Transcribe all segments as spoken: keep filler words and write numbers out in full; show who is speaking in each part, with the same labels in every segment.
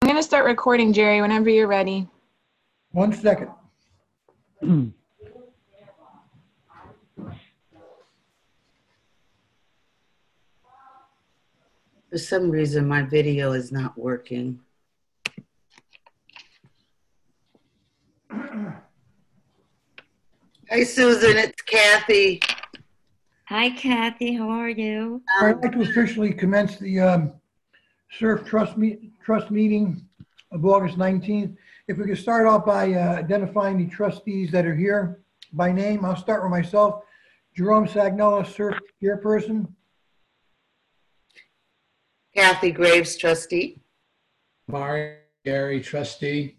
Speaker 1: going to start recording, Jerry, whenever you're ready.
Speaker 2: One second.
Speaker 3: For some reason, my video is not working. Hey, Susan, it's Kathy.
Speaker 4: Hi, Kathy. How are you?
Speaker 2: I'd like to officially commence the um, SURF Trust, meet, Trust meeting of August nineteenth. If we could start off by uh, identifying the trustees that are here by name. I'll start with myself. Jerome Sagnola, SURF chairperson.
Speaker 3: Kathy Graves, trustee.
Speaker 5: Mario Gary, trustee.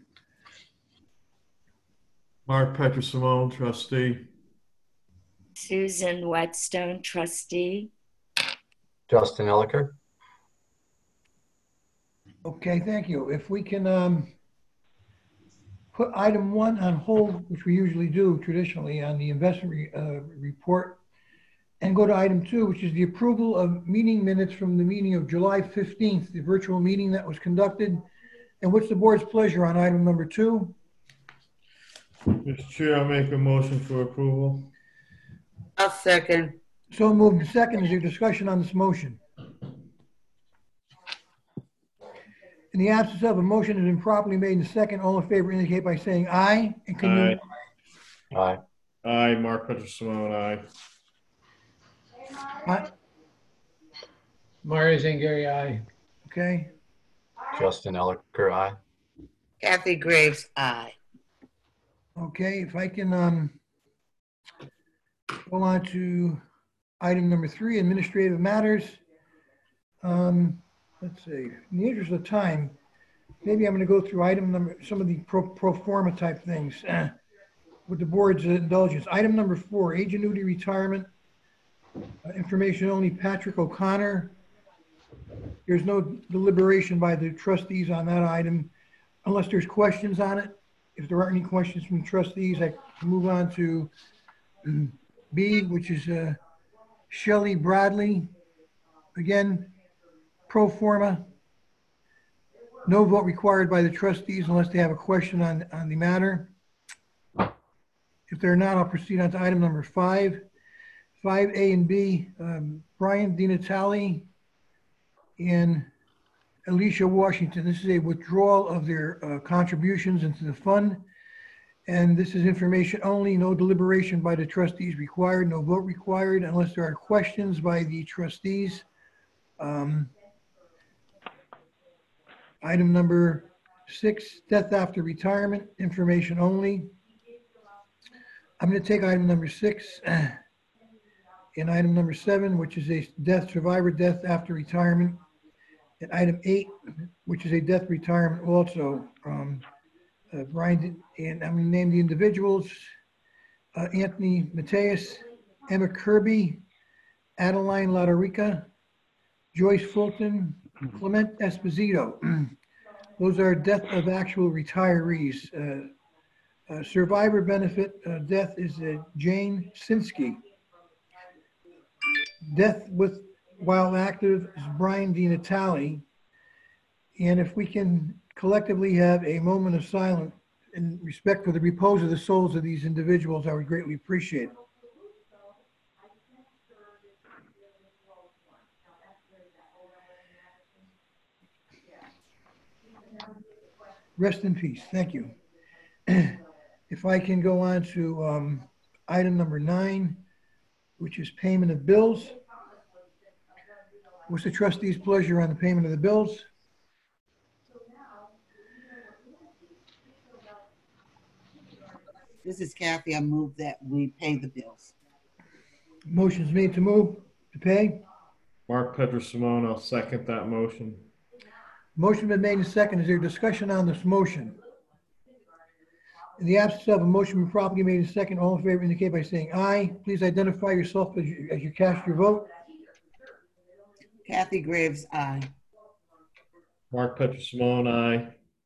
Speaker 6: Mark Petrosimone, trustee.
Speaker 4: Susan Whetstone, trustee.
Speaker 7: Justin Elliker.
Speaker 2: Okay, thank you. If we can um, put item one on hold, which we usually do traditionally on the investment re uh, report, and go to item two, which is the approval of meeting minutes from the meeting of July fifteenth, the virtual meeting that was conducted. And what's the board's pleasure on item number two?
Speaker 6: Mister Chair, I'll make a motion for approval.
Speaker 3: I'll second.
Speaker 2: So moved and second. Is there discussion on this motion? In the absence of a motion has been properly made and second, all in favor indicate by saying aye. And can
Speaker 6: Aye.
Speaker 2: you?
Speaker 7: Aye.
Speaker 6: Aye, Mark Petrosimone, aye.
Speaker 2: Aye.
Speaker 5: Mario Zangari, aye.
Speaker 2: Okay.
Speaker 7: Justin Elliker, aye.
Speaker 3: Kathy Graves, aye.
Speaker 2: Okay, if I can um, go on to item number three, administrative matters. Um, let's see, in the interest of time, maybe I'm going to go through item number, some of the pro, pro forma type things uh, with the board's indulgence. Item number four, age annuity retirement. Uh, information only, Patrick O'Connor. There's no deliberation by the trustees on that item unless there's questions on it. If there aren't any questions from the trustees, I can move on to B, which is uh, Shelley Bradley. Again, pro forma. No vote required by the trustees unless they have a question on, on the matter. If they're not, I'll proceed on to item number five. five A and B, um, Brian DiNatale and Alicia Washington. This is a withdrawal of their uh, contributions into the fund. And this is information only, no deliberation by the trustees required, no vote required unless there are questions by the trustees. Um, item number six, death after retirement, information only. I'm going to take item number six and item number seven, which is a death, survivor death after retirement. And item eight, which is a death retirement also. Um, uh, Brian, and I'm going to name the individuals. Uh, Anthony Mateus, Emma Kirby, Adeline Latorica, Joyce Fulton, Clement Esposito. Those are death of actual retirees. Uh, uh, survivor benefit uh, death is uh, Jane Sinsky. Death with while active is Brian DiNatale. And if we can collectively have a moment of silence in respect for the repose of the souls of these individuals, I would greatly appreciate it. Rest in peace. Thank you. If I can go on to um, item number nine, which is payment of bills. What's the trustee's pleasure on the payment of the bills?
Speaker 3: This is Kathy. I move that we pay the bills.
Speaker 2: Motion's made to move to pay.
Speaker 6: Mark Petrosimone, I'll second that motion.
Speaker 2: Motion been made and second. Is there discussion on this motion? In the absence of a motion been properly made and second, all in favor indicate by saying aye. Please identify yourself as you, as you cast your vote.
Speaker 3: Kathy Graves, aye.
Speaker 6: Mark Petrosimone, aye.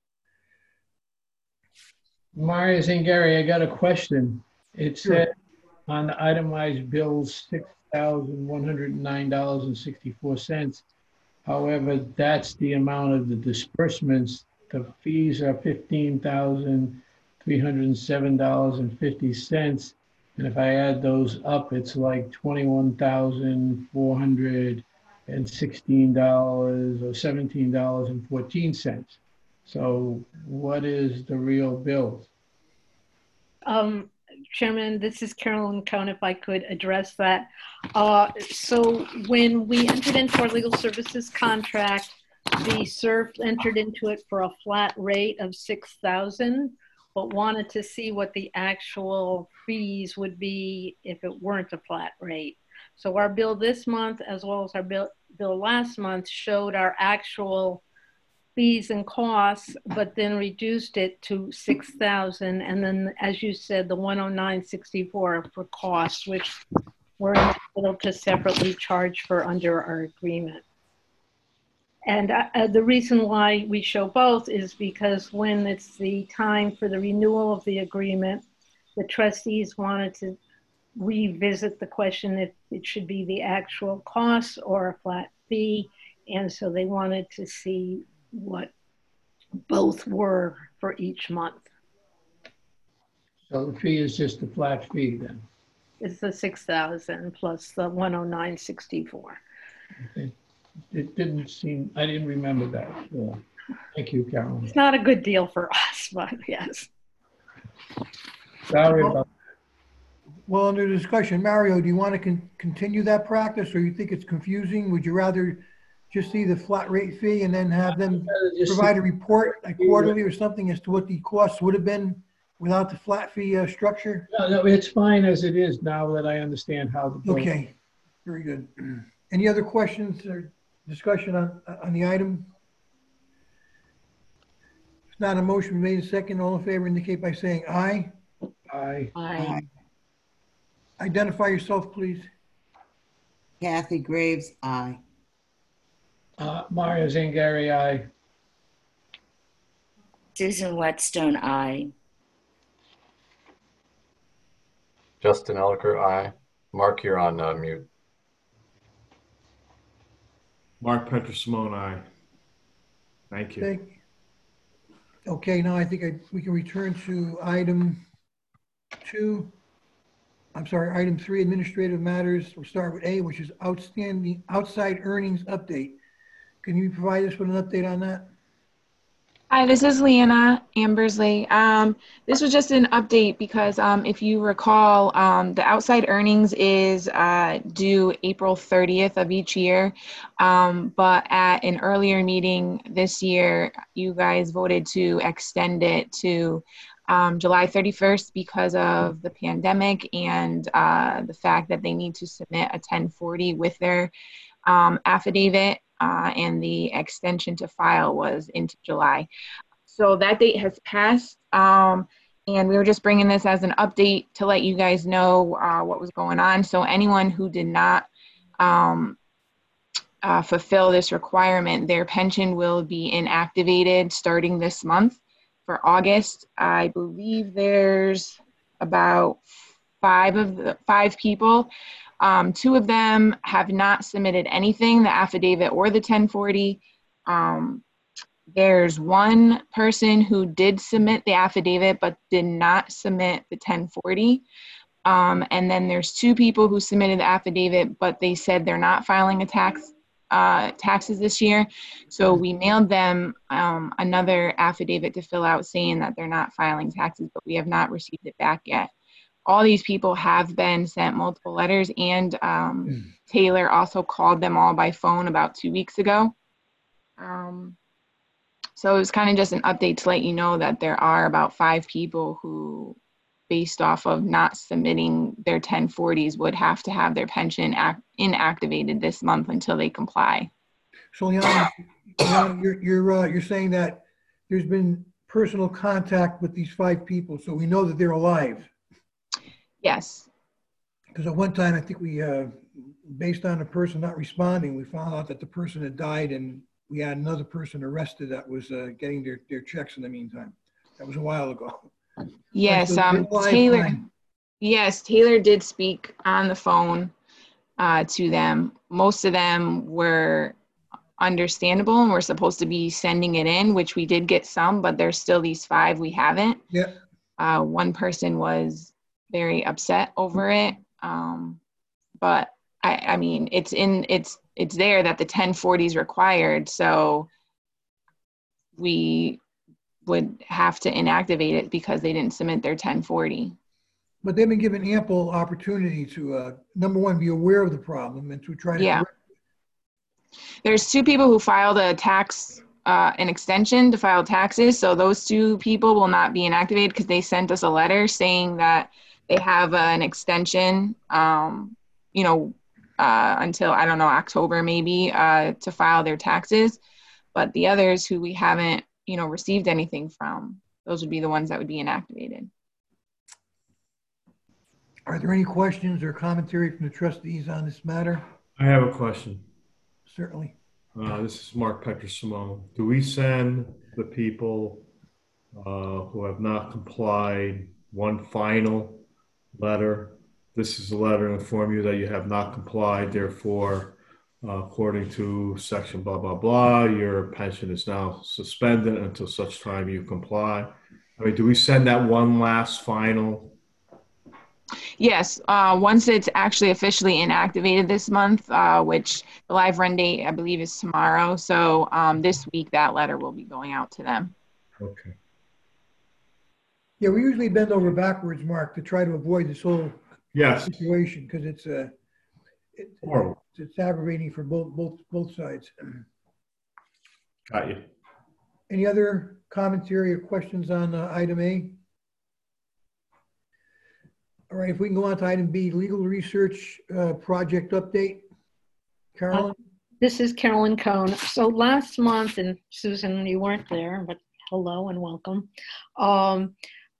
Speaker 5: Mario Zangari, I got a question. It
Speaker 2: Sure.
Speaker 5: said on the itemized bills, six thousand one hundred nine dollars and sixty-four cents. However, that's the amount of the disbursements the fees are fifteen thousand three hundred seven dollars and fifty cents. And if I add those up, it's like twenty-one thousand four hundred sixteen dollars or seventeen dollars and fourteen cents. So what is the real bill?
Speaker 8: Um, Chairman, this is Carolyn Cohn, if I could address that. Uh, so when we entered into our legal services contract, the S E R F entered into it for a flat rate of six thousand dollars, but wanted to see what the actual fees would be if it weren't a flat rate. So our bill this month, as well as our bill, bill last month, showed our actual fees and costs, but then reduced it to six thousand dollars. And then, as you said, the one oh nine sixty-four for costs, which we're entitled to separately charge for under our agreement. And uh, the reason why we show both is because when it's the time for the renewal of the agreement, the trustees wanted to revisit the question if it should be the actual cost or a flat fee. And so they wanted to see what both were for each month.
Speaker 5: So the fee is just a flat fee then?
Speaker 8: It's the six thousand plus the one oh nine sixty-four.
Speaker 5: Okay. It didn't seem, I didn't remember that. Yeah. Thank you, Carolyn.
Speaker 8: It's not a good deal for us, but yes.
Speaker 5: Sorry about
Speaker 2: Well, under discussion, Mario, do you want to con continue that practice, or you think it's confusing? Would you rather just see the flat rate fee and then have them provide a report like quarterly or something as to what the costs would have been without the flat fee uh, structure?
Speaker 5: No, no, it's fine as it is now that I understand how the bill.
Speaker 2: Okay, very good. Any other questions or discussion on, on the item? If not, a motion made in second. All in favor indicate by saying aye.
Speaker 5: Aye.
Speaker 8: I,
Speaker 2: Identify yourself, please.
Speaker 3: Kathy Graves, aye.
Speaker 5: Uh, Mario Zangari, aye.
Speaker 4: Susan Whetstone, aye.
Speaker 7: Justin Elicker, aye. Mark, you're on uh, mute.
Speaker 6: Mark Petrosimone, aye. Thank you.
Speaker 2: Okay. Okay, now I think I, we can return to item two. I'm sorry, item three, administrative matters. We'll start with A, which is outstanding outside earnings update. Can you provide us with an update on that?
Speaker 1: Hi, this is Leanna Ambersley. Um, this was just an update because um, if you recall, um, the outside earnings is uh, due April thirtieth of each year. Um, but at an earlier meeting this year, you guys voted to extend it to um, July thirty-first because of the pandemic and uh, the fact that they need to submit a ten forty with their um, affidavit. Uh, and the extension to file was into July. So that date has passed, um, and we were just bringing this as an update to let you guys know uh, what was going on. So anyone who did not um, uh, fulfill this requirement, their pension will be inactivated starting this month for August. I believe there's about five of the five people. Um, two of them have not submitted anything, the affidavit or the ten forty. Um, there's one person who did submit the affidavit but did not submit the ten forty. Um, and then there's two people who submitted the affidavit, but they said they're not filing a tax uh, taxes this year. So we mailed them um, another affidavit to fill out saying that they're not filing taxes, but we have not received it back yet. All these people have been sent multiple letters, and um, mm. Taylor also called them all by phone about two weeks ago. Um, so it was kind of just an update to let you know that there are about five people who, based off of not submitting their ten forties, would have to have their pension act inactivated this month until they comply.
Speaker 2: So, Leanna, Leanna, you're you're uh, you're saying that there's been personal contact with these five people, so we know that they're alive.
Speaker 1: Yes.
Speaker 2: Because at one time, I think we, uh, based on the person not responding, we found out that the person had died, and we had another person arrested that was uh, getting their, their checks in the meantime. That was a while ago.
Speaker 1: Yes, um, Taylor. Time. Yes, Taylor did speak on the phone uh, to them. Most of them were understandable, and we're supposed to be sending it in, which we did get some, but there's still these five we haven't.
Speaker 2: Yeah.
Speaker 1: Uh, one person was very upset over it. Um, but I, I mean, it's in, it's, it's there that the ten forty is required. So we would have to inactivate it because they didn't submit their ten forty.
Speaker 2: But they've been given ample opportunity to, uh, number one, be aware of the problem and to try to.
Speaker 1: Yeah.
Speaker 2: correct it.
Speaker 1: There's two people who filed a tax, uh, an extension to file taxes. So those two people will not be inactivated because they sent us a letter saying that they have uh, an extension, um, you know, uh, until, I don't know, October maybe, uh, to file their taxes. But the others who we haven't, you know, received anything from, those would be the ones that would be inactivated.
Speaker 2: Are there any questions or commentary from the trustees on this matter?
Speaker 6: I have a question.
Speaker 2: Certainly.
Speaker 6: Uh, this is Mark Petrosimone. Do we send the people uh, who have not complied one final letter? This is a letter to inform you that you have not complied. Therefore, uh, according to section blah, blah, blah, your pension is now suspended until such time you comply. I mean, do we send that one last final?
Speaker 1: Yes, uh, once it's actually officially inactivated this month, uh, which the live run date, I believe, is tomorrow. So um, this week, that letter will be going out to them.
Speaker 6: Okay.
Speaker 2: Yeah, we usually bend over backwards, Mark, to try to avoid this whole
Speaker 6: Yes.
Speaker 2: situation because it's uh, it,
Speaker 6: Horrible.
Speaker 2: it's aggravating for both both both sides.
Speaker 6: Got you.
Speaker 2: Any other commentary or questions on uh, item A? All right, if we can go on to item B, legal research uh, project update. Carolyn?
Speaker 8: Uh, this is Carolyn Cohn. So last month, and Susan, you weren't there, but hello and welcome. Um,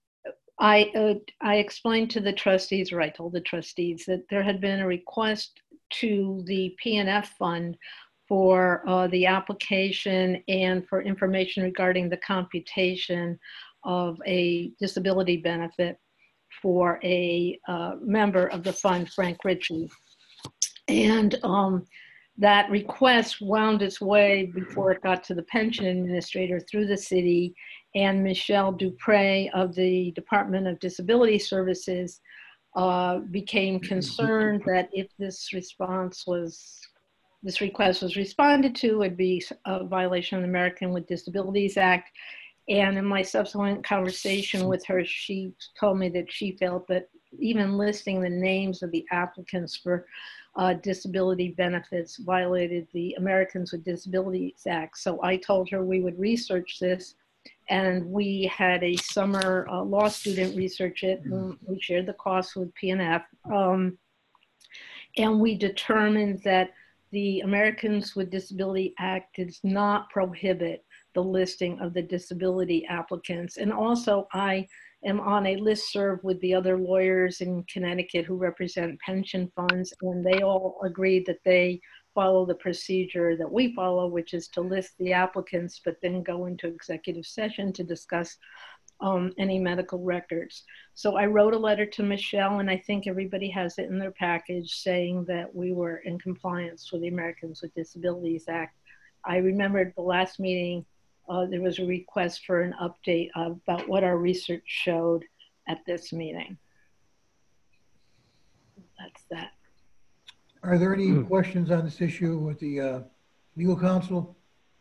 Speaker 8: I, uh, I explained to the trustees, or I told the trustees, that there had been a request to the P N F fund for uh, the application and for information regarding the computation of a disability benefit for a uh, member of the fund, Frank Ritchie. And um, that request wound its way before it got to the pension administrator through the city, and Michelle Dupre of the Department of Disability Services uh, became concerned that if this response was, this request was responded to, it'd be a violation of the American with Disabilities Act. And in my subsequent conversation with her, she told me that she felt that even listing the names of the applicants for uh, disability benefits violated the Americans with Disabilities Act. So I told her we would research this, and we had a summer uh, law student research it, and we shared the costs with P N F. Um, and we determined that the Americans with Disability Act does not prohibit the listing of the disability applicants. And also I am on a listserv with the other lawyers in Connecticut who represent pension funds, and they all agreed that they follow the procedure that we follow, which is to list the applicants, but then go into executive session to discuss um, any medical records. So I wrote a letter to Michelle, and I think everybody has it in their package, saying that we were in compliance with the Americans with Disabilities Act. I remembered the last meeting, Uh, there was a request for an update about what our research showed at this meeting. That's that.
Speaker 2: Are there any questions on this issue with the uh, legal counsel?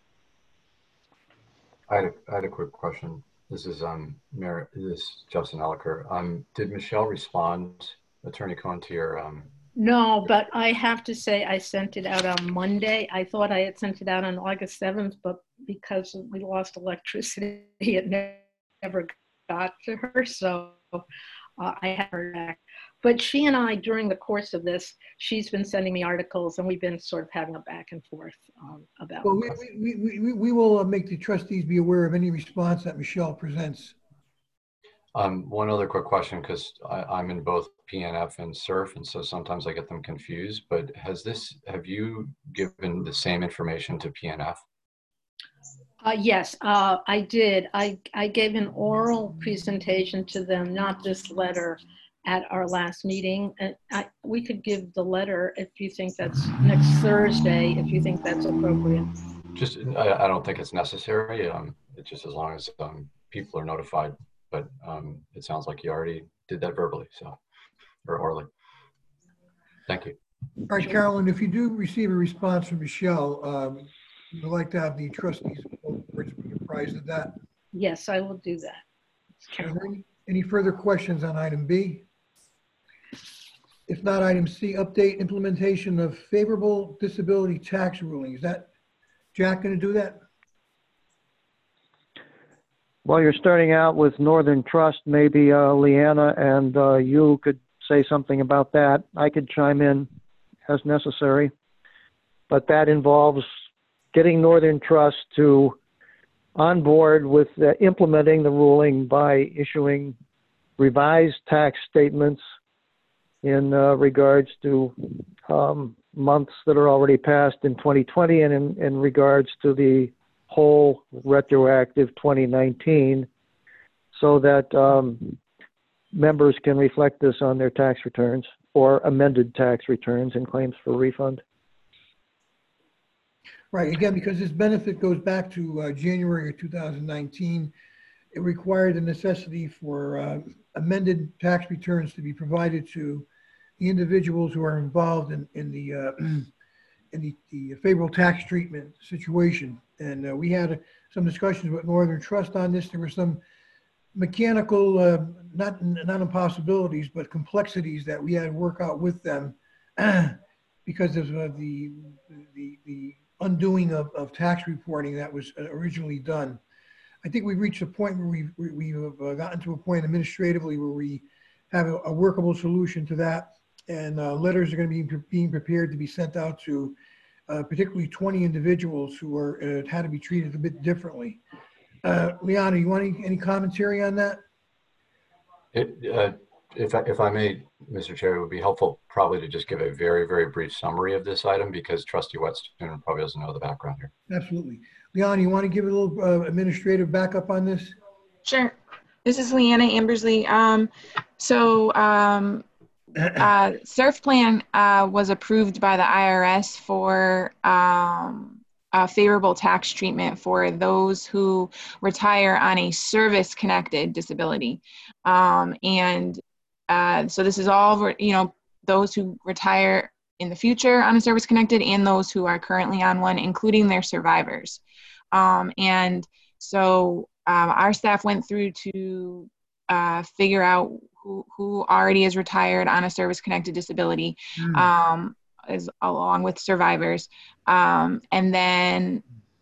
Speaker 7: I had, a, I had a quick question. This is um, Mayor, this is Justin Elicker. Um, did Michelle respond, Attorney Cohn, to your? Um...
Speaker 8: No, but I have to say I sent it out on Monday. I thought I had sent it out on August seventh, but because we lost electricity, it never got to her. So uh, I have her back. But she and I, during the course of this, she's been sending me articles, and we've been sort of having a back and forth um, about.
Speaker 2: Well, we, we, we, we, we will uh, make the trustees be aware of any response that Michelle presents.
Speaker 7: Um, one other quick question, because I'm in both P N F and S E R F, and so sometimes I get them confused, but has this, have you given the same information to P N F?
Speaker 8: Uh, yes, uh, I did. I, I gave an oral presentation to them, not this letter, at our last meeting. And I, we could give the letter if you think that's next Thursday, if you think that's appropriate.
Speaker 7: Just, I, I don't think it's necessary. Um, it's just as long as um, people are notified. But um, it sounds like you already did that verbally, so or orally. Thank you.
Speaker 2: All right, Carolyn, if you do receive a response from Michelle, um, we'd like to have the trustees boards be apprised of that.
Speaker 8: Yes, I will do that.
Speaker 2: Are there any, any further questions on item B? If not, item C, update implementation of favorable disability tax ruling. Is that Jack going to do that?
Speaker 9: Well, you're starting out with Northern Trust. Maybe uh, Leanna and uh, you could say something about that. I could chime in as necessary, but that involves getting Northern Trust to on board with uh, implementing the ruling by issuing revised tax statements in uh, regards to um, months that are already passed in twenty twenty and in, in regards to the whole retroactive twenty nineteen, so that um, members can reflect this on their tax returns or amended tax returns and claims for refund.
Speaker 2: Right, again, because this benefit goes back to uh, January of two thousand nineteen, it required the necessity for uh, amended tax returns to be provided to the individuals who are involved in, in the uh, in the, the favorable tax treatment situation. And uh, we had some discussions with Northern Trust on this. There were some mechanical, uh, not, not impossibilities, but complexities that we had to work out with them because of uh, the, the, the undoing of, of tax reporting that was originally done. I think we've reached a point where we've, we have uh, gotten to a point administratively where we have a, a workable solution to that. And uh, letters are going to be being prepared to be sent out to uh, particularly twenty individuals who are uh, had to be treated a bit differently. Uh, Liana, you want any, any commentary on that?
Speaker 7: It, uh, if, I, if I may, Mister Chair, it would be helpful probably to just give a very, very brief summary of this item because Trustee Whetstone probably doesn't know the background here.
Speaker 2: Absolutely. Liana, you want to give a little uh, administrative backup on this?
Speaker 1: Sure. This is Leanna Ambersley. Um, so um, uh, SURF plan uh, was approved by the I R S for um, a favorable tax treatment for those who retire on a service-connected disability. Um, and uh, so this is all, you know, those who retire in the future on a service-connected and those who are currently on one, including their survivors. Um, and so um, our staff went through to uh, figure out who, who already is retired on a service-connected disability, mm. um, as, along with survivors. Um, and then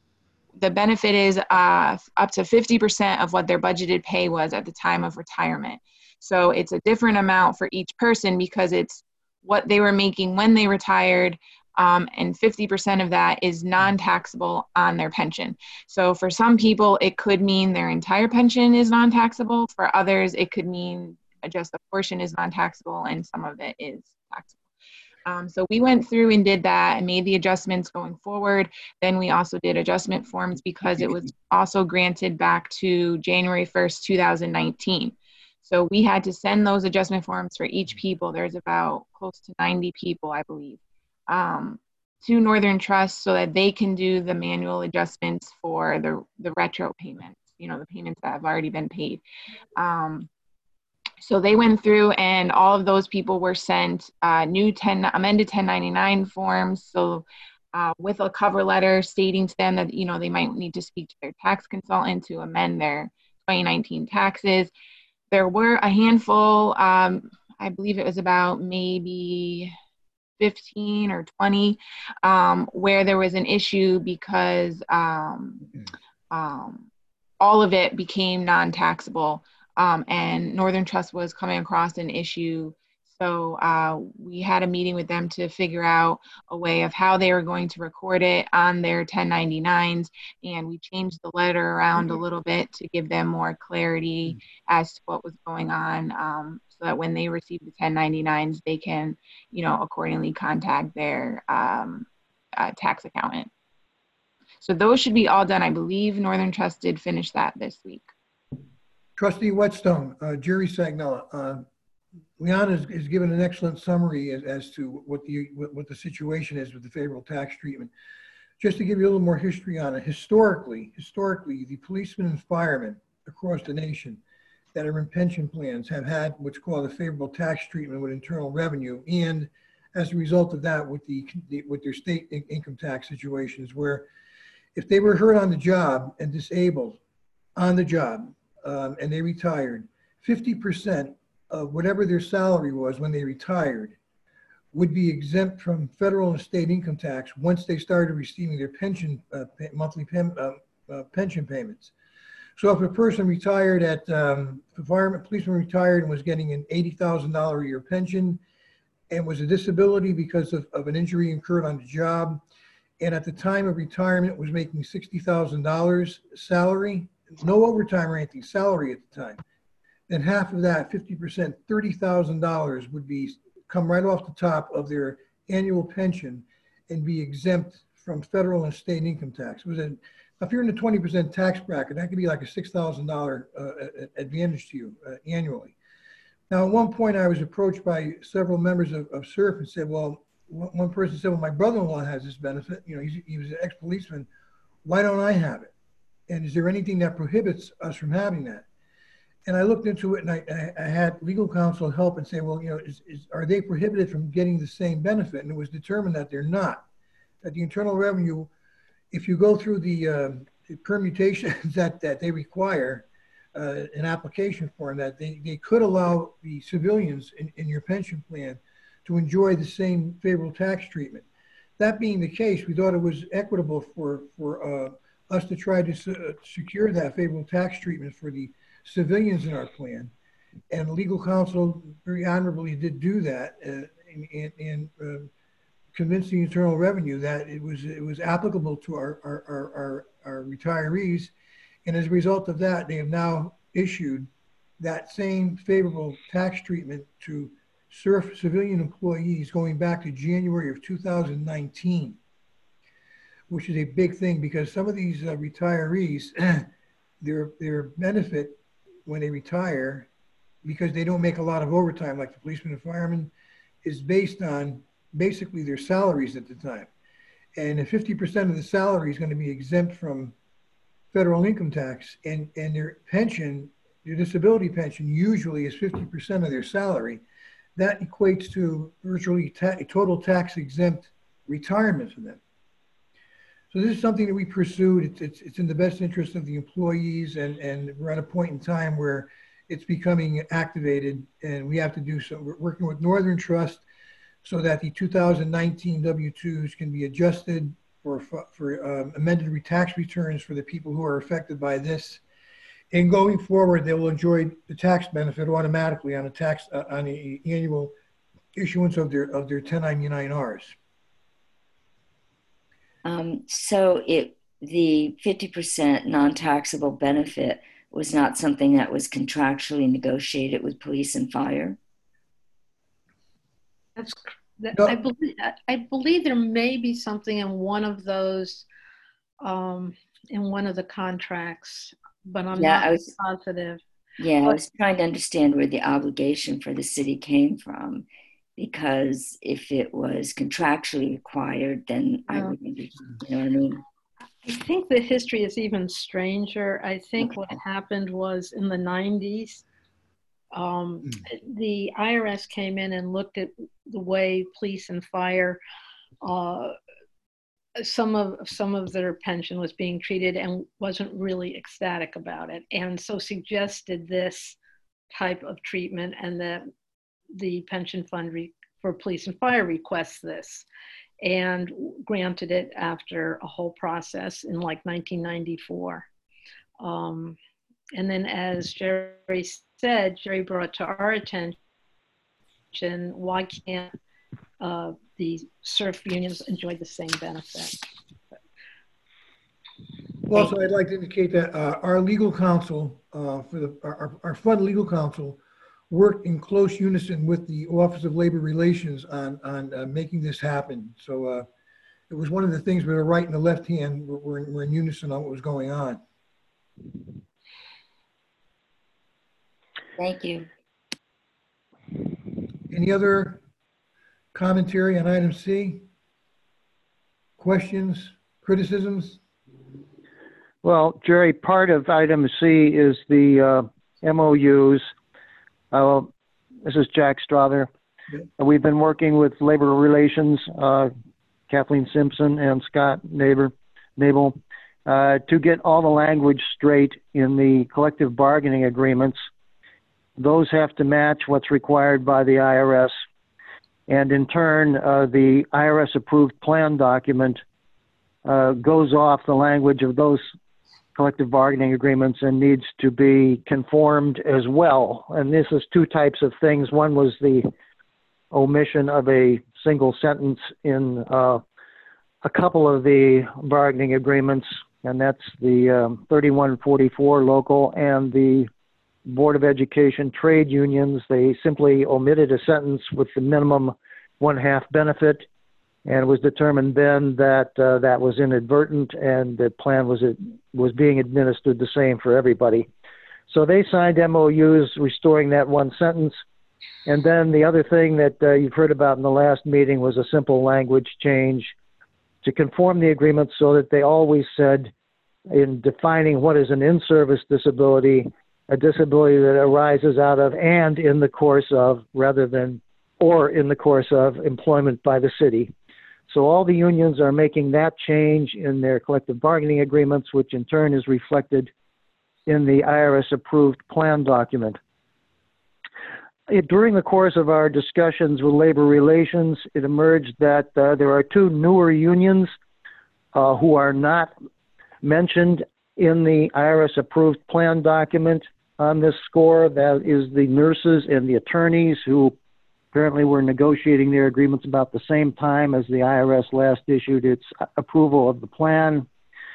Speaker 1: the benefit is uh, up to fifty percent of what their budgeted pay was at the time of retirement. So it's a different amount for each person because it's what they were making when they retired, um, and fifty percent of that is non-taxable on their pension. So for some people, it could mean their entire pension is non-taxable. For others, it could mean just a portion is non-taxable and some of it is taxable. Um, so we went through and did that and made the adjustments going forward. Then we also did adjustment forms because it was also granted back to January first, two thousand nineteen. So we had to send those adjustment forms for each people. There's about close to ninety people, I believe, um, to Northern Trust so that they can do the manual adjustments for the, the retro payments, you know, the payments that have already been paid. Um, so they went through and all of those people were sent uh, new ten, amended ten ninety-nine forms. So uh, with a cover letter stating to them that, you know, they might need to speak to their tax consultant to amend their twenty nineteen taxes. There were a handful, um, I believe it was about maybe fifteen or twenty, um, where there was an issue because um, um, all of it became non-taxable, um, and Northern Trust was coming across an issue. So uh, we had a meeting with them to figure out a way of how they were going to record it on their ten ninety-nines, and we changed the letter around a little bit to give them more clarity as to what was going on, um, so that when they receive the ten ninety-nines, they can, you know, accordingly contact their um, uh, tax accountant. So those should be all done. I believe Northern Trust did finish that this week.
Speaker 2: Trustee Whetstone, uh, Jerry Sagnella, uh, Leanna has, has given an excellent summary as, as to what the what, what the situation is with the favorable tax treatment. Just to give you a little more history on it, historically, historically, the policemen and firemen across the nation that are in pension plans have had what's called a favorable tax treatment with Internal Revenue, and as a result of that, with the, the with their state in, income tax situations, where if they were hurt on the job and disabled on the job, um, and they retired, fifty percent of whatever their salary was when they retired would be exempt from federal and state income tax once they started receiving their pension, uh, pay, monthly pen, uh, uh, pension payments. So if a person retired at, um, if a fireman, policeman retired and was getting an eighty thousand dollars a year pension and was a disability because of, of an injury incurred on the job, and at the time of retirement was making sixty thousand dollars salary, no overtime or anything, salary at the time, then half of that, fifty percent, thirty thousand dollars would be come right off the top of their annual pension and be exempt from federal and state income tax. It was a, if you're in the twenty percent tax bracket, that could be like a six thousand dollars uh, advantage to you uh, annually. Now, at one point I was approached by several members of, of S E R F and said, well, one person said, well, my brother-in-law has this benefit. You know, he's, he was an ex-policeman. Why don't I have it? And is there anything that prohibits us from having that? And I looked into it, and I, I, I had legal counsel help and say, well, you know, is, is, are they prohibited from getting the same benefit? And it was determined that they're not. That the Internal Revenue, if you go through the, uh, the permutations that, that they require, uh, an application form, that they, they could allow the civilians in, in your pension plan to enjoy the same favorable tax treatment. That being the case, we thought it was equitable for, for uh, us to try to uh, secure that favorable tax treatment for the civilians in our plan. And legal counsel very honorably did do that uh, in, in uh, convincing Internal Revenue that it was it was applicable to our, our, our, our, our retirees. And as a result of that, they have now issued that same favorable tax treatment to S E R F civilian employees going back to January of two thousand nineteen, which is a big thing because some of these uh, retirees, their, their benefit when they retire, because they don't make a lot of overtime like the policemen and firemen, is based on basically their salaries at the time. And if fifty percent of the salary is going to be exempt from federal income tax, and, and their pension, their disability pension usually is fifty percent of their salary, that equates to virtually ta total tax exempt retirement for them. So this is something that we pursued. It's, it's, it's in the best interest of the employees, and, and we're at a point in time where it's becoming activated, and we have to do so. We're working with Northern Trust so that the two thousand nineteen W two's can be adjusted for, for um, amended tax returns for the people who are affected by this. And going forward, they will enjoy the tax benefit automatically on a tax uh, on the annual issuance of their of their ten ninety-nine R's.
Speaker 4: Um, so it the fifty percent non-taxable benefit was not something that was contractually negotiated with police and fire?
Speaker 8: That's that,
Speaker 2: No.
Speaker 8: I believe I believe there may be something in one of those um, in one of the contracts, but I'm
Speaker 4: Yeah,
Speaker 8: not
Speaker 4: I was,
Speaker 8: positive.
Speaker 4: yeah, I
Speaker 8: But-
Speaker 4: was trying to understand where the obligation for the city came from, because if it was contractually required, then I
Speaker 8: Yeah.
Speaker 4: wouldn't be, you know what I mean?
Speaker 8: I think the history is even stranger. I think what happened was in the nineties, um, the I R S came in and looked at the way police and fire, uh, some of some of their pension was being treated, and wasn't really ecstatic about it, and so suggested this type of treatment, and that the pension fund re for police and fire requests this, and granted it after a whole process in like nineteen ninety-four. Um, and then, as Jerry said, Jerry brought to our attention, why can't uh, the S E R F unions enjoy the same benefit?
Speaker 2: Also, I'd like to indicate that uh, our legal counsel, uh, for the our, our fund legal counsel, worked in close unison with the Office of Labor Relations on on uh, making this happen. So uh, it was one of the things where the right and the left hand were, were, were in unison on what was going on.
Speaker 4: Thank you.
Speaker 2: Any other commentary on item C? Questions, criticisms?
Speaker 9: Well, Jerry, part of item C is the uh, M O Us. Uh, this is Jack Strother.
Speaker 2: Yep.
Speaker 9: We've been working with Labor Relations, uh, Kathleen Simpson and Scott Neighbor, Nabel, uh, to get all the language straight in the collective bargaining agreements. Those have to match what's required by the I R S. And in turn, uh, the I R S-approved plan document uh, goes off the language of those collective bargaining agreements and needs to be conformed as well. And this is two types of things. One was the omission of a single sentence in uh, a couple of the bargaining agreements, and that's the um, thirty-one forty-four local and the Board of Education trade unions. They simply omitted a sentence with the minimum one-half benefit, and it was determined then that uh, that was inadvertent and the plan was was being administered the same for everybody. So they signed M O Us restoring that one sentence. And then the other thing that uh, you've heard about in the last meeting was a simple language change to conform the agreement so that they always said, in defining what is an in-service disability, a disability that arises out of and in the course of, rather than or in the course of employment by the city. So all the unions are making that change in their collective bargaining agreements, which in turn is reflected in the I R S-approved plan document. It, during the course of our discussions with Labor Relations, it emerged that uh, there are two newer unions uh, who are not mentioned in the I R S-approved plan document on this score. That is the nurses and the attorneys, who apparently were negotiating their agreements about the same time as the I R S last issued its approval of the plan.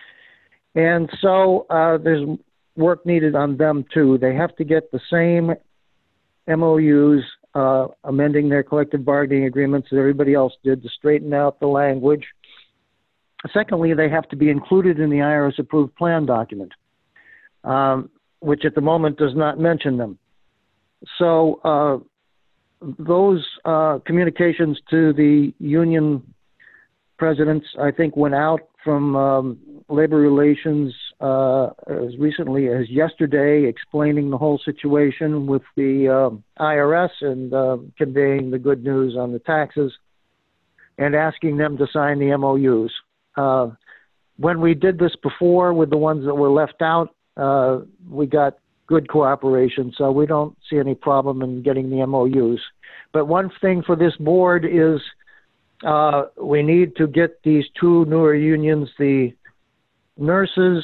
Speaker 9: And so uh, there's work needed on them too. They have to get the same M O Us, uh, amending their collective bargaining agreements that everybody else did to straighten out the language. Secondly, they have to be included in the I R S-approved plan document, um, which at the moment does not mention them. So uh, those uh, communications to the union presidents, I think, went out from um, Labor Relations uh, as recently as yesterday, explaining the whole situation with the uh, I R S and uh, conveying the good news on the taxes and asking them to sign the M O Us. Uh, when we did this before with the ones that were left out, uh, we got good cooperation, so we don't see any problem in getting the M O Us. But one thing for this board is uh, we need to get these two newer unions, the nurses,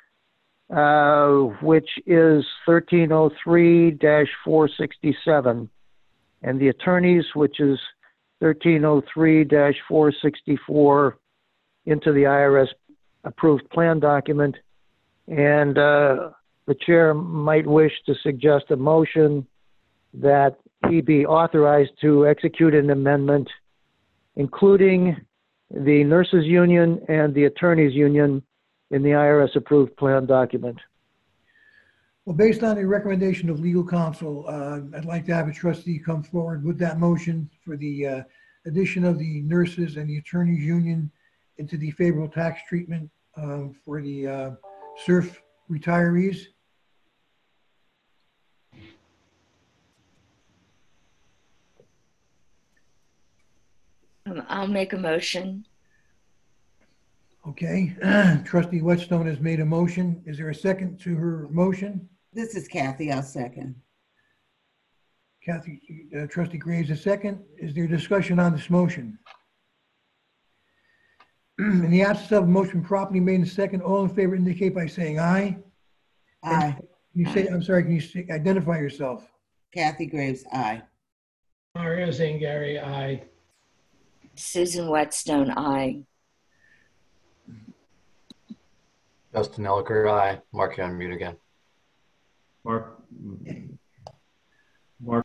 Speaker 9: uh, which is thirteen oh three dash four sixty-seven, and the attorneys, which is thirteen oh three dash four sixty-four, into the I R S approved plan document. And uh, the chair might wish to suggest a motion that he be authorized to execute an amendment including the nurses union and the attorneys union in the I R S approved plan document.
Speaker 2: Well, based on the recommendation of legal counsel, uh, I'd like to have a trustee come forward with that motion for the uh, addition of the nurses and the attorneys union into the favorable tax treatment um, for the uh, S E R F retirees.
Speaker 4: Um, I'll make a motion.
Speaker 2: Okay, trustee Whetstone has made a motion. Is there a second to her motion?
Speaker 10: This is Kathy. I'll second.
Speaker 2: Kathy, uh, trustee Graves, a second. Is there discussion on this motion? In the absence of a motion properly made in second, all in favor indicate by saying aye.
Speaker 10: Aye.
Speaker 2: Can you say, I'm sorry, can you say, identify yourself?
Speaker 10: Kathy Graves, aye.
Speaker 5: Mario Zangari, aye.
Speaker 4: Susan Whetstone, aye.
Speaker 7: Justin Elliker, aye. Mark, you're on mute again.
Speaker 6: Mark, Mark,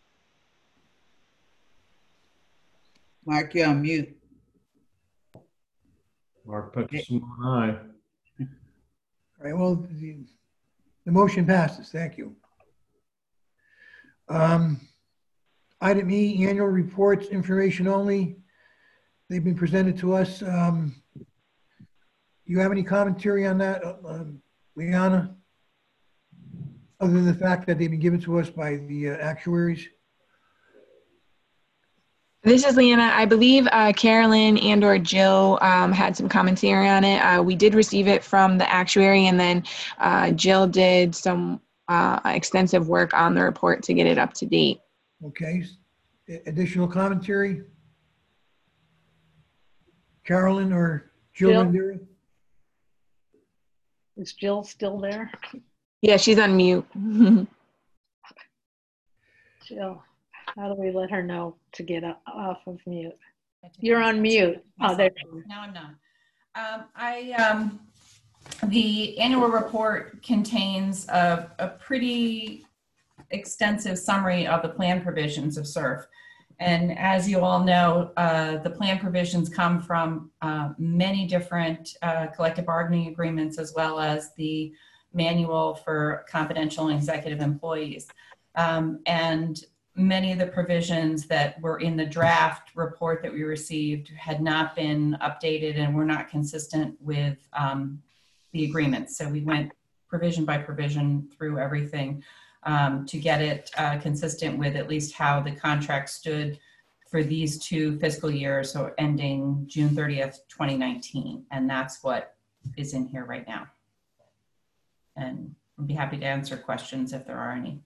Speaker 10: Mark, you're on mute.
Speaker 6: Mark Peterson, aye.
Speaker 2: All right, well, the, the motion passes. Thank you. Um, Item E, annual reports, information only. They've been presented to us. Um, you have any commentary on that, uh, um, Liana? Other than the fact that they've been given to us by the uh, actuaries?
Speaker 1: This is Leanna. I believe uh, Carolyn and or Jill um, had some commentary on it. Uh, we did receive it from the actuary, and then uh, Jill did some uh, extensive work on the report to get it up to date.
Speaker 2: Okay. Additional commentary? Carolyn or Jill?
Speaker 8: Jill?
Speaker 2: Mandira?
Speaker 8: Is Jill still there?
Speaker 1: Yeah, she's on mute.
Speaker 8: Jill, how do we let her know to get off of mute? You're on mute. Oh, there.
Speaker 11: Now I'm not. Um, I, um, the annual report contains a, a pretty extensive summary of the plan provisions of S E R F. And as you all know, uh, the plan provisions come from uh, many different uh, collective bargaining agreements, as well as the manual for confidential and executive employees. Um, and many of the provisions that were in the draft report that we received had not been updated and were not consistent with um, the agreements. So we went provision by provision through everything um, to get it uh, consistent with at least how the contract stood for these two fiscal years, so ending June thirtieth, twenty nineteen. And that's what is in here right now. And I'd be happy to answer questions if there are any.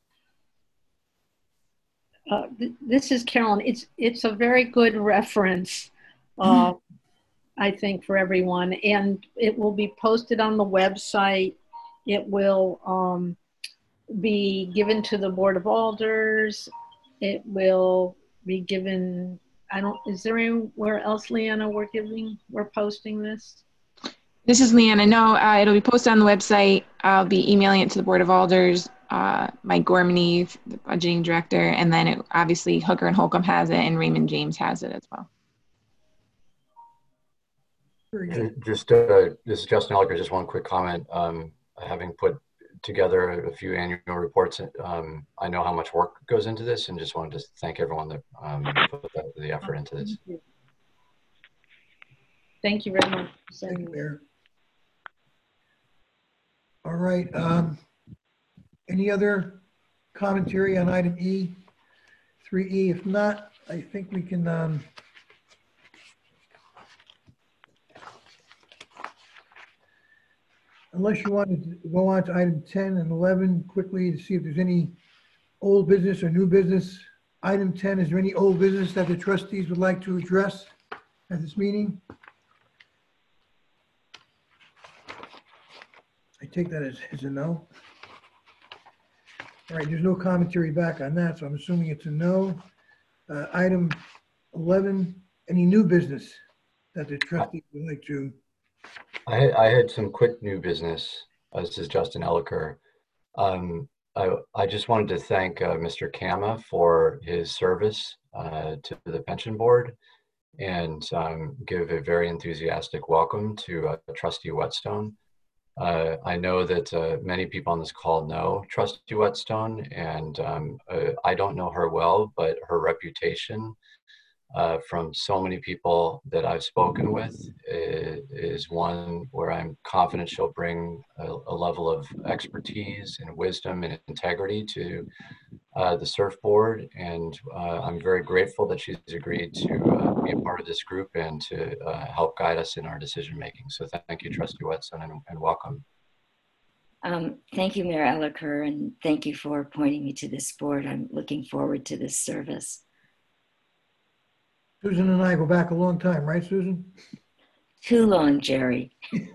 Speaker 8: Uh, th this is Carolyn. It's it's a very good reference, uh, I think, for everyone, and it will be posted on the website. It will um, be given to the Board of Alders. It will be given. I don't. Is there anywhere else, Leanna, we're giving? We're posting this.
Speaker 1: This is Leanna. No, uh, it'll be posted on the website. I'll be emailing it to the Board of Alders, uh, Mike Gormany, the budgeting director, and then it, obviously Hooker and Holcomb has it, and Raymond James has it as well.
Speaker 7: Just, uh, this is Justin Ellicker. Just one quick comment. Um, having put together a few annual reports, um, I know how much work goes into this, and just wanted to thank everyone that um, put the, the effort into this.
Speaker 8: Thank you very much.
Speaker 2: Thank you, Mayor. All right. Um, any other commentary on item E, three E? If not, I think we can um, unless you want to go on to item ten and eleven quickly to see if there's any old business or new business. Item ten, is there any old business that the trustees would like to address at this meeting? I take that as, as a no. All right, there's no commentary back on that, so I'm assuming it's a no. Uh, item eleven, any new business that the trustees would like to?
Speaker 7: I, I had some quick new business. Uh, this is Justin Ellicker. Um, I, I just wanted to thank uh, Mister Kama for his service uh, to the pension board, and um, give a very enthusiastic welcome to uh, Trustee Whetstone. Uh, I know that uh, many people on this call know Trustee Whetstone, and um, uh, I don't know her well, but her reputation uh, from so many people that I've spoken with is, is one where I'm confident she'll bring a, a level of expertise and wisdom and integrity to uh, the surfboard. And uh, I'm very grateful that she's agreed to uh, be a part of this group and to uh, help guide us in our decision making. So thank you, Trustee Whetstone, and, and welcome.
Speaker 4: Um, thank you, Mayor Ellicker, and thank you for appointing me to this board. I'm looking forward to this service.
Speaker 2: Susan and I go back a long time, right, Susan?
Speaker 4: Too long, Jerry.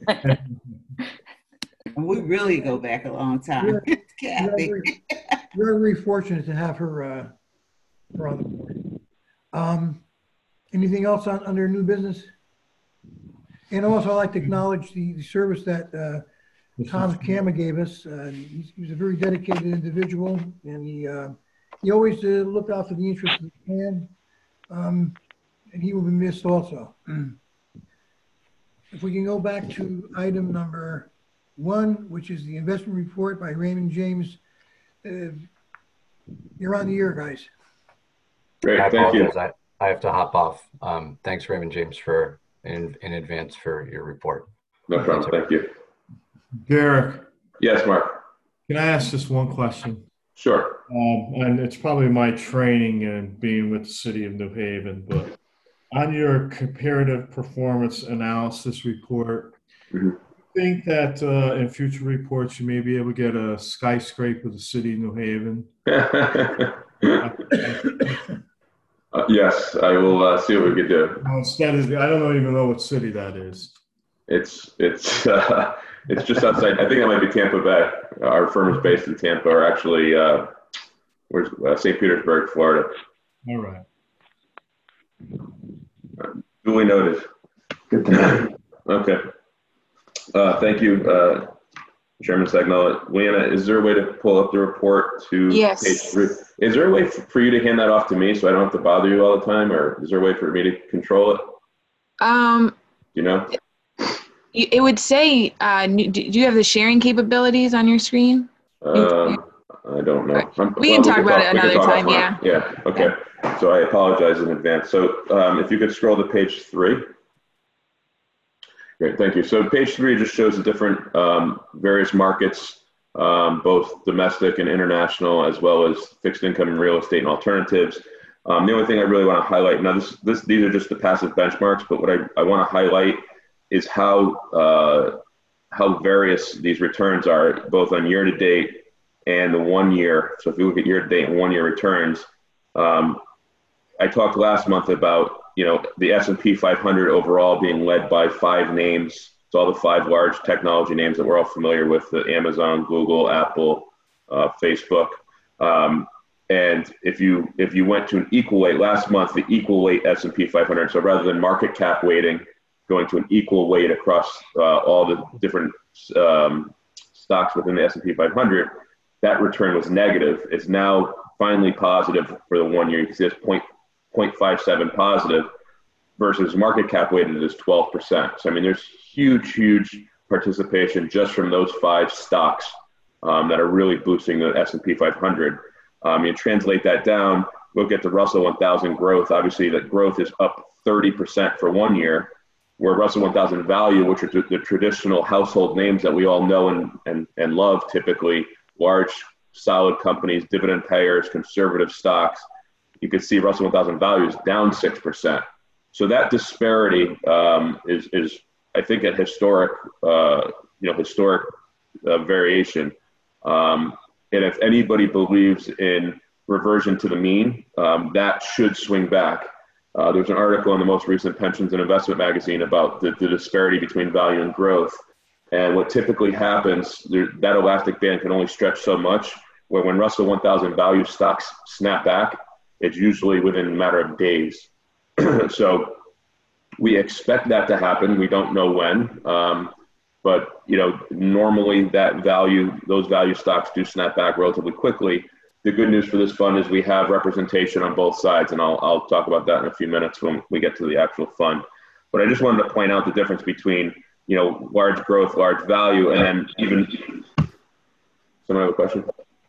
Speaker 10: We really go back a long time.
Speaker 2: We're,
Speaker 10: Kathy.
Speaker 2: we're, we're very fortunate to have her, uh, her on the board. Um, anything else on under new business? And also, I'd like to acknowledge the, the service that uh, Tom Kama gave us. Uh, he's, he was a very dedicated individual, and he uh, he always uh, looked out for the interests of the plan. Um, and he will be missed also. If we can go back to item number one, which is the investment report by Raymond James. Uh, you're on the air, guys.
Speaker 12: Great,
Speaker 7: I
Speaker 12: thank you.
Speaker 7: apologize. I, I have to hop off. Um, thanks, Raymond James, for in, in advance for your report.
Speaker 12: No problem, thank you.
Speaker 6: Garrick,
Speaker 12: Yes, Mark.
Speaker 6: can I ask just one question?
Speaker 12: Sure.
Speaker 6: Um, and it's probably my training and being with the city of New Haven, but on your comparative performance analysis report,
Speaker 12: mm-hmm.
Speaker 6: I think that uh, in future reports you may be able to get a skyscraper of the city of New Haven.
Speaker 12: uh, yes, I will uh, see what we can do.
Speaker 6: Well, instead of, I don't even know what city that is.
Speaker 12: It's it's uh, it's just outside. I think that might be Tampa Bay. Our firm is based in Tampa, or actually, uh, where's uh, Saint Petersburg, Florida.
Speaker 6: All right.
Speaker 12: Uh, duly noted. Good to know. Okay. Uh, thank you, uh, Chairman Sagnola. Leanna, is there a way to pull up the report to
Speaker 1: Yes.
Speaker 12: page three? Is there a way f- for you to hand that off to me so I don't have to bother you all the time, or is there a way for me to control it?
Speaker 1: Um,
Speaker 12: Do you know?
Speaker 1: y- it would say, uh, do do you have the sharing capabilities on your screen?
Speaker 12: Um, I don't know. I'm,
Speaker 1: We can talk about it
Speaker 12: we can
Speaker 1: another
Speaker 12: talk
Speaker 1: time,
Speaker 12: offline. Yeah. Okay. So I apologize in advance. So um, if you could scroll to page three. Great, thank you. So page three just shows the different um, various markets, um, both domestic and international, as well as fixed income and real estate and alternatives. Um, the only thing I really want to highlight, now this, this, these are just the passive benchmarks, but what I, I want to highlight is how, uh, how various these returns are, both on year to date and the one year. So if you look at year to date and one year returns, um, I talked last month about, you know, the S and P five hundred overall being led by five names. It's all the five large technology names that we're all familiar with: the Amazon, Google, Apple, uh, Facebook. Um, and if you if you went to an equal weight last month, the equal weight S and P five hundred. So rather than market cap weighting, going to an equal weight across uh, all the different um, stocks within the S and P five hundred, that return was negative. It's now finally positive for the one year. You can see it's zero point five seven positive versus market cap weighted is twelve percent. So, I mean, there's huge, huge participation just from those five stocks um, that are really boosting the S and P five hundred. Um, you translate that down, look at the Russell one thousand growth. Obviously, that growth is up thirty percent for one year, where Russell one thousand value, which are the traditional household names that we all know and, and, and love, typically large, solid companies, dividend payers, conservative stocks, you can see Russell one thousand value is down six percent. So that disparity um, is, is, I think, a historic, uh, you know, historic uh, variation. Um, and if anybody believes in reversion to the mean, um, that should swing back. Uh, there's an article in the most recent Pensions and Investment magazine about the, the disparity between value and growth. And what typically happens, there, that elastic band can only stretch so much, where when Russell one thousand value stocks snap back, it's usually within a matter of days. So we expect that to happen. We don't know when, um, but you know, normally that value, those value stocks do snap back relatively quickly. The good news for this fund is we have representation on both sides, and I'll, I'll talk about that in a few minutes when we get to the actual fund. But I just wanted to point out the difference between, you know, large growth, large value, and then even, someone have a question?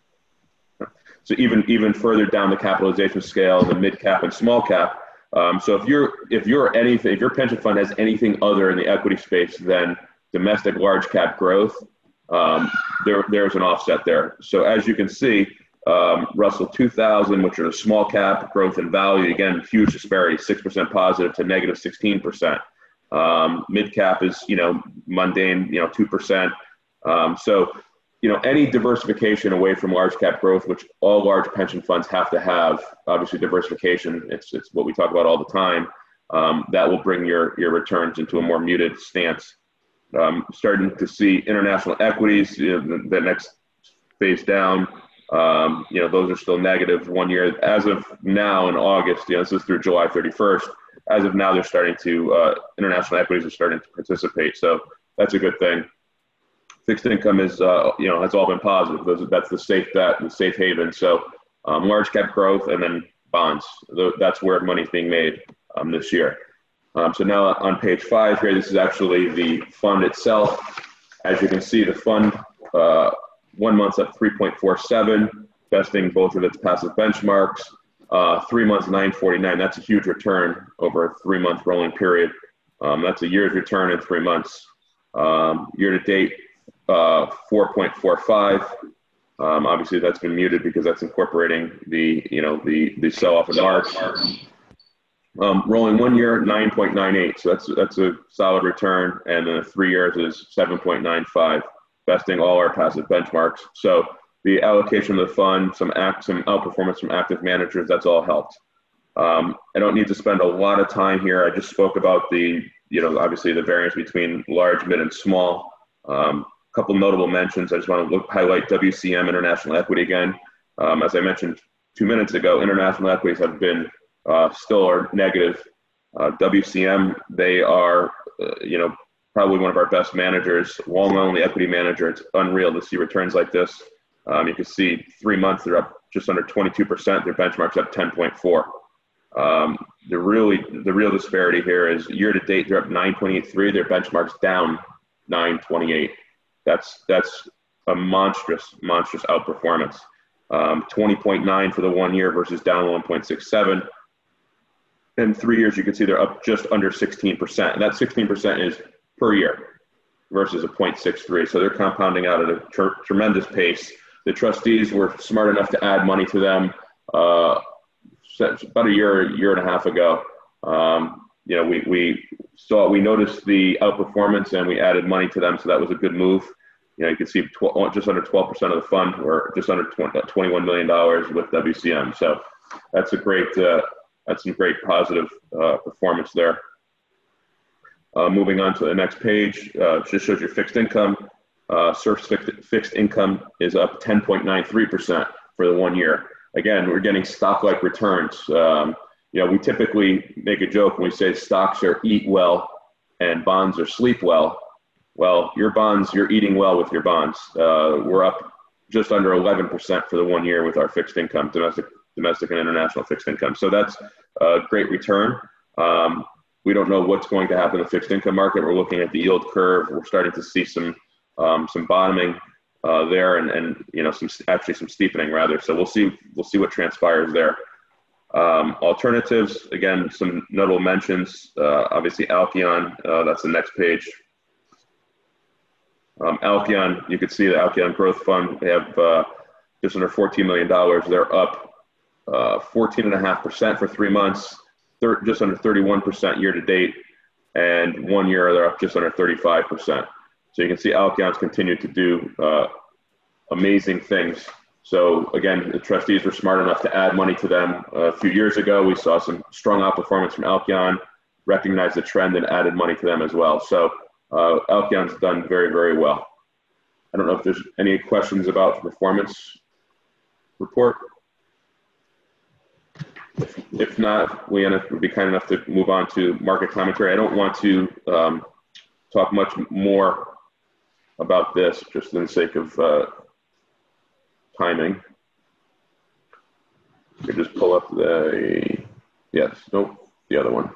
Speaker 12: So even even further down the capitalization scale, the mid cap and small cap. Um, so if you're if you're anything, if your pension fund has anything other in the equity space than domestic large cap growth, um, there there's an offset there. So as you can see, um, Russell two thousand, which are the small cap growth and value, again, huge disparity, six percent positive to negative sixteen percent. Um, mid cap is, you know, mundane, you know, two percent. Um, so. You know, any diversification away from large cap growth, which all large pension funds have to have, obviously diversification, it's it's what we talk about all the time, um, that will bring your, your returns into a more muted stance. Um, starting to see international equities, you know, the, the next phase down, um, you know, those are still negative one year. As of now in August, you know, this is through July thirty-first, as of now they're starting to, uh, international equities are starting to participate. So that's a good thing. Fixed income is, uh, you know, has all been positive. Those, that's the safe bet, the safe haven. So um, large cap growth and then bonds. That's where money's being made um, this year. Um, so now on page five here, this is actually the fund itself. As you can see, the fund, uh, one month's up three point four seven, vesting both of its passive benchmarks. Uh, three months, nine forty-nine. That's a huge return over a three-month rolling period. Um, that's a year's return in three months. Um, year to date, uh, four point four five. Um, obviously, that's been muted because that's incorporating the, you know, the the sell-off in March. Um, rolling one year, nine point nine eight. So that's that's a solid return, and then three years is seven point nine five, besting all our passive benchmarks. So the allocation of the fund, some act, some outperformance from active managers, that's all helped. Um, I don't need to spend a lot of time here. I just spoke about the, you know, obviously the variance between large, mid, and small. Um, couple notable mentions. I just want to look, highlight W C M, International Equity again. Um, as I mentioned two minutes ago, international equities have been uh, still are negative. Uh, W C M, they are, uh, you know, probably one of our best managers, long-only equity manager. It's unreal to see returns like this. Um, you can see three months, they're up just under twenty-two percent. Their benchmark's up ten point four. Um, the really, the real disparity here is year to date, they're up nine point eight three. Their benchmark's down nine twenty-eight. That's that's a monstrous, monstrous outperformance. Um, twenty point nine for the one year versus down one point six seven. In three years, you can see they're up just under sixteen percent. And that sixteen percent is per year versus a zero point six three. So they're compounding out at a tr tremendous pace. The trustees were smart enough to add money to them uh, about a year, year and a half ago. Um, you know, we, we saw, we noticed the outperformance and we added money to them. So that was a good move. You know, you can see just under twelve percent of the fund, or just under twenty-one million dollars with W C M. So that's a great, uh, that's some great positive uh, performance there. Uh, moving on to the next page, uh, just shows your fixed income. Uh, S U R F's fixed, fixed income is up ten point nine three percent for the one year. Again, we're getting stock-like returns. Um, you know, we typically make a joke when we say stocks are eat well and bonds are sleep well. Well, your bonds, you're eating well with your bonds. Uh, we're up just under eleven percent for the one year with our fixed income, domestic, domestic and international fixed income. So that's a great return. Um, we don't know what's going to happen in the fixed income market. We're looking at the yield curve. We're starting to see some um, some bottoming uh, there, and, and you know some actually some steepening rather. So we'll see we'll see what transpires there. Um, alternatives, again, some notable mentions. Uh, obviously, Alkeon. Uh, that's the next page. Um, Alkeon, you can see the Alkeon Growth Fund. They have uh, just under fourteen million dollars. They're up uh, fourteen point five percent for three months, just under thirty-one percent year to date, and one year they're up just under thirty-five percent. So you can see Alkeon's continued to do uh, amazing things. So again, the trustees were smart enough to add money to them. Uh, a few years ago, we saw some strong outperformance from Alkeon, recognized the trend and added money to them as well. So Uh, Alkeon's done very, very well. I don't know if there's any questions about the performance report. If, if not, Leanna would be kind enough to move on to market commentary. I don't want to um, talk much more about this, just in the sake of uh, timing. I could just pull up the, yes, nope, the other one.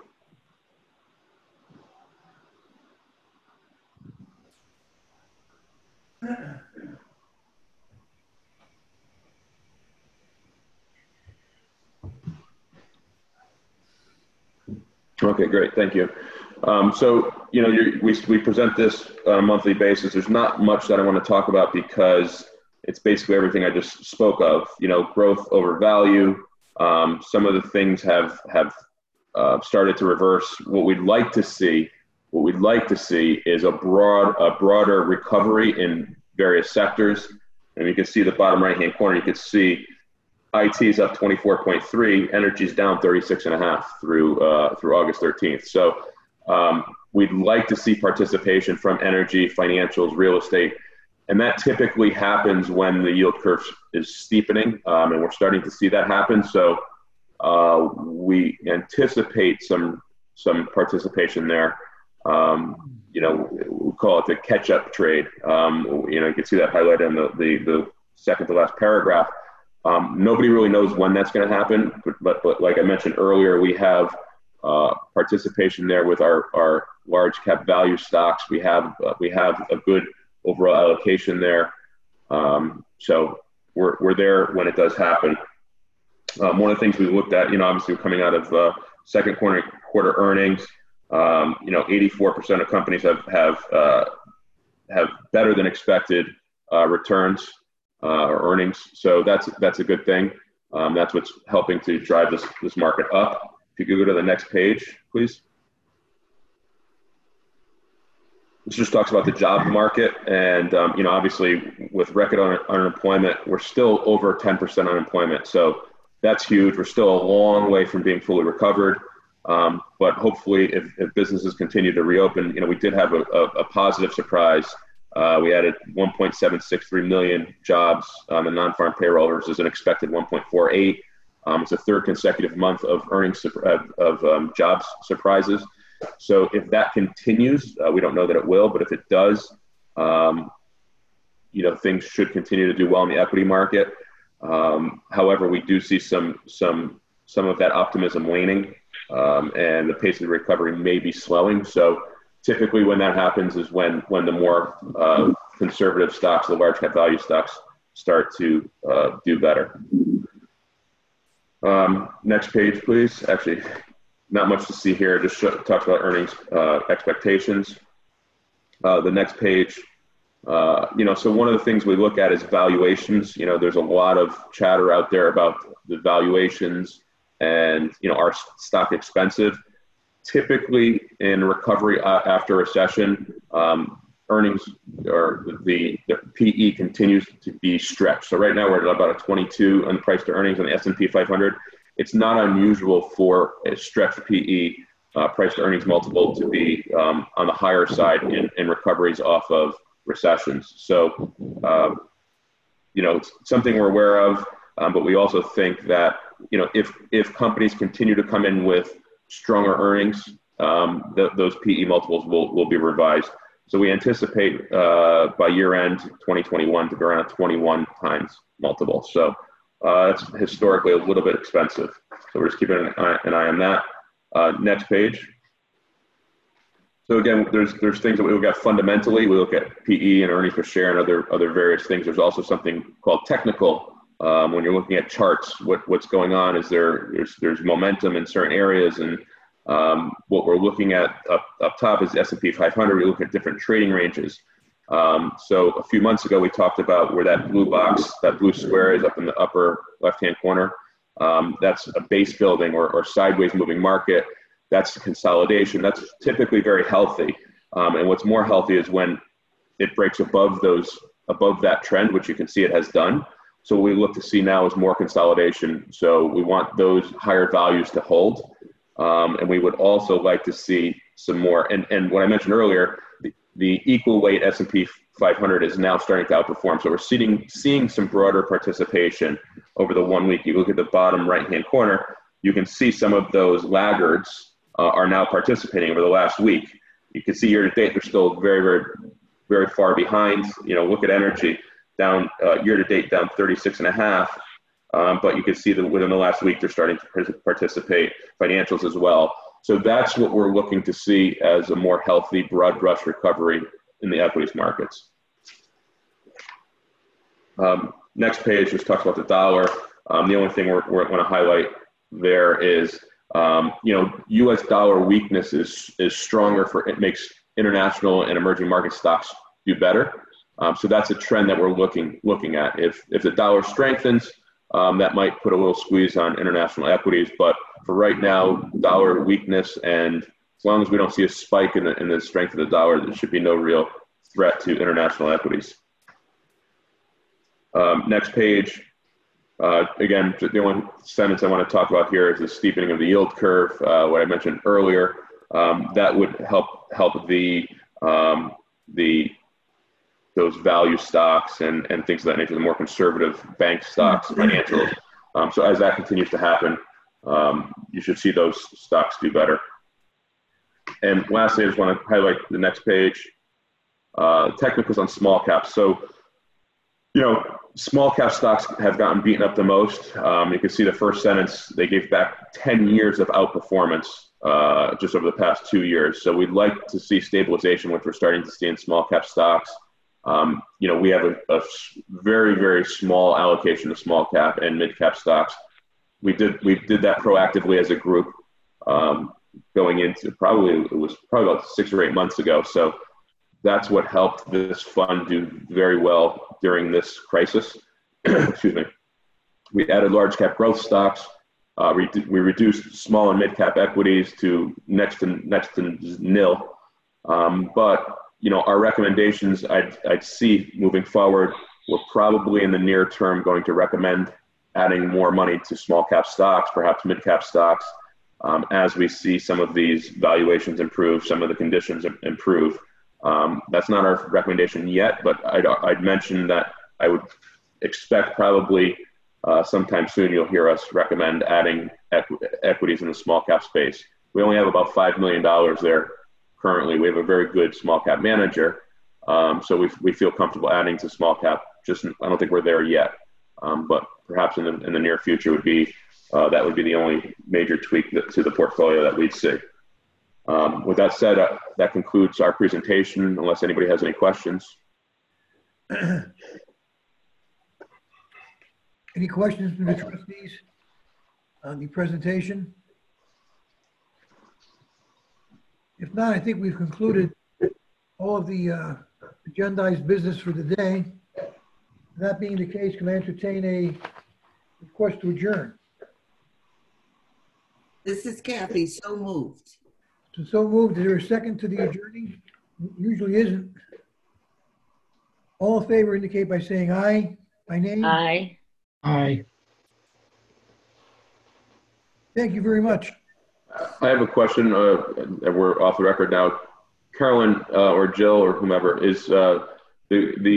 Speaker 12: Okay, great, thank you. Um, so, you know, you're, we, we present this on a monthly basis. There's not much that I want to talk about because it's basically everything I just spoke of. You know, growth over value. Um, some of the things have, have uh, started to reverse. What we'd like to see What we'd like to see is a broad, a broader recovery in various sectors. And you can see the bottom right-hand corner, you can see I T is up twenty-four point three, energy is down thirty-six and a half through, uh, through August thirteenth. So um, we'd like to see participation from energy, financials, real estate. And that typically happens when the yield curve is steepening, um, and we're starting to see that happen. So uh, we anticipate some, some participation there. Um, you know, we call it the catch-up trade. Um, you know, you can see that highlighted in the, the, the second to last paragraph. Um, nobody really knows when that's going to happen, but, but, but like I mentioned earlier, we have uh, participation there with our, our large cap value stocks. We have, uh, we have a good overall allocation there. Um, so we're, we're there when it does happen. Um, one of the things we looked at, you know, obviously we're coming out of uh, second quarter, quarter earnings. Um, you know, eighty-four percent of companies have have uh, have better than expected uh, returns uh, or earnings. So that's that's a good thing. Um, that's what's helping to drive this this market up. If you could go to the next page, please. This just talks about the job market, and um, you know, obviously with record un unemployment, we're still over ten percent unemployment. So that's huge. We're still a long way from being fully recovered. Um, but hopefully, if, if businesses continue to reopen, you know, we did have a, a, a positive surprise. Uh, we added one point seven six three million jobs on the non-farm payroll versus an expected one point four eight. Um, it's the third consecutive month of earnings of, of um, jobs surprises. So if that continues, uh, we don't know that it will, but if it does, um, you know, things should continue to do well in the equity market. Um, however, we do see some some some of that optimism waning, um, and the pace of the recovery may be slowing. So typically, when that happens, is when when the more uh, conservative stocks, the large cap value stocks, start to uh, do better. Um, next page, please. Actually, not much to see here. Just show, talks about earnings uh, expectations. Uh, the next page. Uh, you know, so one of the things we look at is valuations. You know, there's a lot of chatter out there about the valuations and, you know, are stock expensive? Typically in recovery uh, after recession, um, earnings or the, the P E continues to be stretched. So right now we're at about a twenty-two on price to earnings on the S and P five hundred. It's not unusual for a stretched P E uh, price to earnings multiple to be um, on the higher side in, in recoveries off of recessions. So, um, you know, it's something we're aware of, um, but we also think that, you know, if, if companies continue to come in with stronger earnings, um, th those P E multiples will, will be revised. So we anticipate uh, by year end twenty twenty-one to be around twenty-one times multiple. So uh, that's historically a little bit expensive. So we're just keeping an eye, an eye on that. Uh, next page. So again, there's there's things that we look at fundamentally. We look at P E and earnings per share and other other various things. There's also something called technical. Um, when you're looking at charts, what what's going on is there there's there's momentum in certain areas, and um, what we're looking at up up top is S and P five hundred. We look at different trading ranges. Um, so a few months ago, we talked about where that blue box, that blue square is up in the upper left-hand corner. Um, that's a base building or, or sideways moving market. That's consolidation. That's typically very healthy. Um, and what's more healthy is when it breaks above those, above that trend, which you can see it has done. So what we look to see now is more consolidation. So we want those higher values to hold. Um, and we would also like to see some more, and, and what I mentioned earlier, the, the equal weight S and P five hundred is now starting to outperform. So we're seeing, seeing some broader participation over the one week. You look at the bottom right-hand corner, you can see some of those laggards Uh, are now participating over the last week. You can see year to date, they're still very, very, very far behind. You know, look at energy down uh, year to date, down thirty-six and a half. Um, but you can see that within the last week, they're starting to participate, financials as well. So that's what we're looking to see as a more healthy, broad brush recovery in the equities markets. Um, next page just talks about the dollar. Um, the only thing we're, we're going to highlight there is Um, you know, U S dollar weakness is, is stronger for, it makes international and emerging market stocks do better. Um, so that's a trend that we're looking, looking at. If, if the dollar strengthens, um, that might put a little squeeze on international equities. But for right now, dollar weakness, and as long as we don't see a spike in the, in the strength of the dollar, there should be no real threat to international equities. Um, next page. Uh, again, the only sentence I want to talk about here is the steepening of the yield curve. Uh, what I mentioned earlier, um, that would help help the um, the those value stocks and and things of that nature, the more conservative bank stocks, financials. Um, so as that continues to happen, um, you should see those stocks do better. And lastly, I just want to highlight the next page, uh, technicals on small caps. So, you know, small cap stocks have gotten beaten up the most. Um, you can see the first sentence, they gave back ten years of outperformance uh, just over the past two years. So we'd like to see stabilization, which we're starting to see in small cap stocks. Um, you know, we have a, a very, very small allocation to small cap and mid cap stocks. we did we did that proactively as a group, um, going into probably it was probably about six or eight months ago. So that's what helped this fund do very well during this crisis. Excuse me. We added large cap growth stocks. Uh, we, we reduced small and mid cap equities to next to next to nil. Um, but you know, our recommendations I'd, I'd see moving forward, we're probably in the near term going to recommend adding more money to small cap stocks, perhaps mid cap stocks, um, as we see some of these valuations improve, some of the conditions improve. Um, that's not our recommendation yet, but I'd, I'd mention that I would expect probably uh, sometime soon you'll hear us recommend adding equ equities in the small cap space. We only have about five million dollars there currently. We have a very good small cap manager, um, so we, we feel comfortable adding to small cap. Just I don't think we're there yet, um, but perhaps in the, in the near future would be uh, that would be the only major tweak that, to the portfolio that we'd see. Um, with that said, uh, that concludes our presentation, unless anybody has any questions.
Speaker 2: Any questions from the trustees on the presentation? If not, I think we've concluded all of the uh, agendized business for the day. That being the case, can I entertain a request to adjourn?
Speaker 10: This is Kathy, so moved.
Speaker 2: So, so moved. Is there a second to the adjourning? Usually isn't. All in favor indicate by saying aye. By name?
Speaker 4: Aye.
Speaker 5: Aye.
Speaker 2: Thank you very much.
Speaker 12: I have a question, uh, and we're off the record now. Carolyn uh, or Jill or whomever, is uh, the, the